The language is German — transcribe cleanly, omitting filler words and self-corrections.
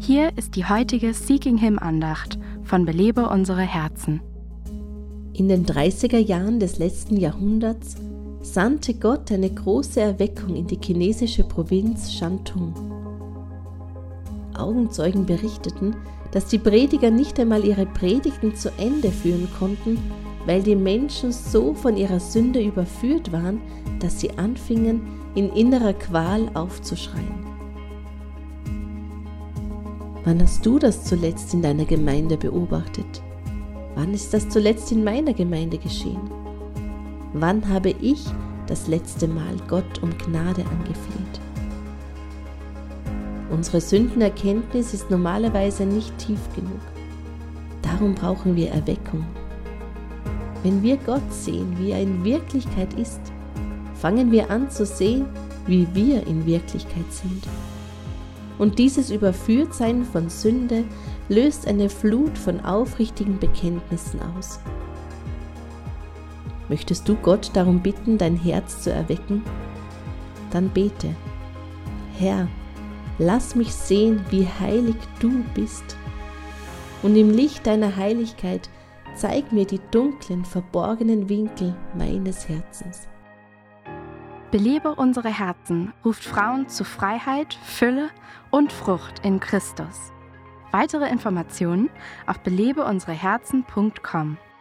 Hier ist die heutige Seeking Him Andacht von Belebe unsere Herzen. In den 30er Jahren des letzten Jahrhunderts sandte Gott eine große Erweckung in die chinesische Provinz Shantung. Augenzeugen berichteten, dass die Prediger nicht einmal ihre Predigten zu Ende führen konnten, weil die Menschen so von ihrer Sünde überführt waren, dass sie anfingen, in innerer Qual aufzuschreien. Wann hast du das zuletzt in deiner Gemeinde beobachtet? Wann ist das zuletzt in meiner Gemeinde geschehen? Wann habe ich das letzte Mal Gott um Gnade angefleht? Unsere Sündenerkenntnis ist normalerweise nicht tief genug. Darum brauchen wir Erweckung. Wenn wir Gott sehen, wie er in Wirklichkeit ist, fangen wir an zu sehen, wie wir in Wirklichkeit sind. Und dieses Überführtsein von Sünde löst eine Flut von aufrichtigen Bekenntnissen aus. Möchtest du Gott darum bitten, dein Herz zu erwecken? Dann bete: Herr, lass mich sehen, wie heilig du bist. Und im Licht deiner Heiligkeit zeig mir die dunklen, verborgenen Winkel meines Herzens. Belebe unsere Herzen ruft Frauen zu Freiheit, Fülle und Frucht in Christus. Weitere Informationen auf belebeunsereherzen.com.